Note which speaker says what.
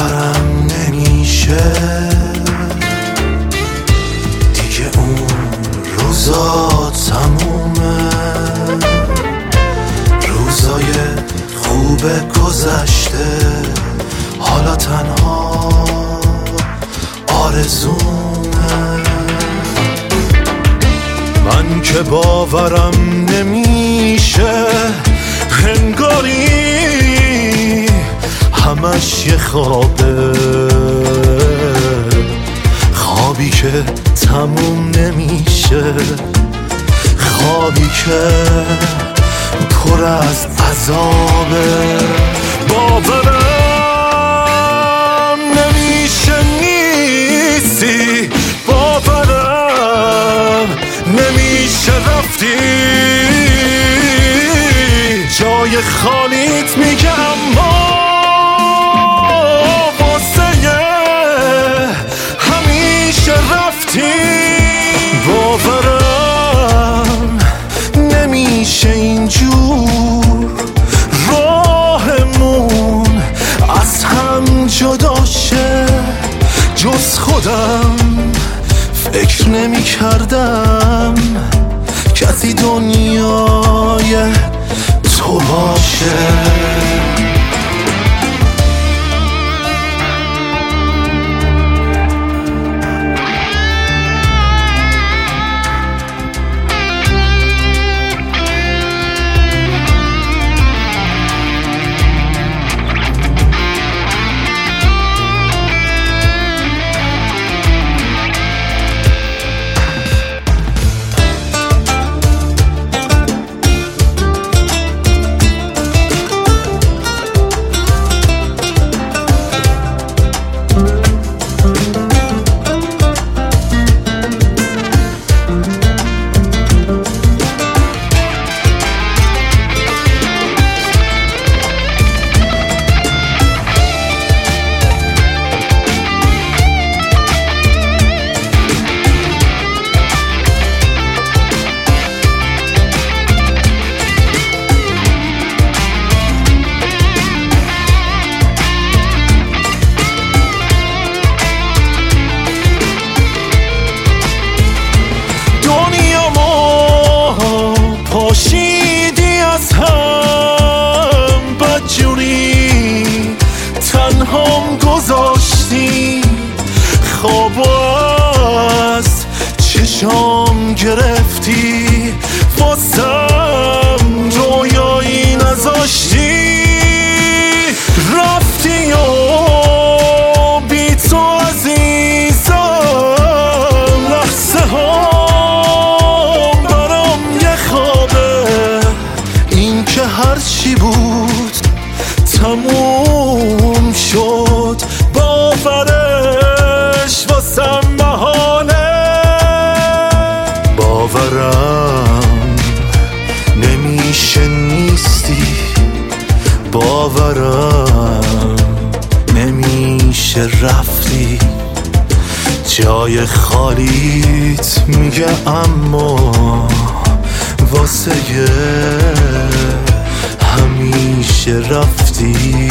Speaker 1: باورم نمیشه دیگه اون روزا تمومه، روزای خوب گذشته، حالا تنها آرزومه. من که باورم نمیشه انگاری همش یه خوابه، خوابی که تموم نمیشه، خوابی که پر از عذابه. باورم نمیشه نیستی، باورم نمیشه رفتی، جای خالیت میگه اما واسه همیشه رفتی. باورم نمیشه اینجور راهمون از هم جدا شه، جز خودم فکر نمی کردم کسی دنیای تو باشه. پاشیدی از هم بدجوری، تنهام گذاشتی، خواب از چشام گرفتی، واسم رویایی نذاشتی، رفتی و بی تو عزیزم لحظه ها هرچی بود تموم شد، باورش واسم محاله. باورم نمیشه نیستی، باورم نمیشه رفتی، جای خالیت میگه اما واسه همیشه رفتی.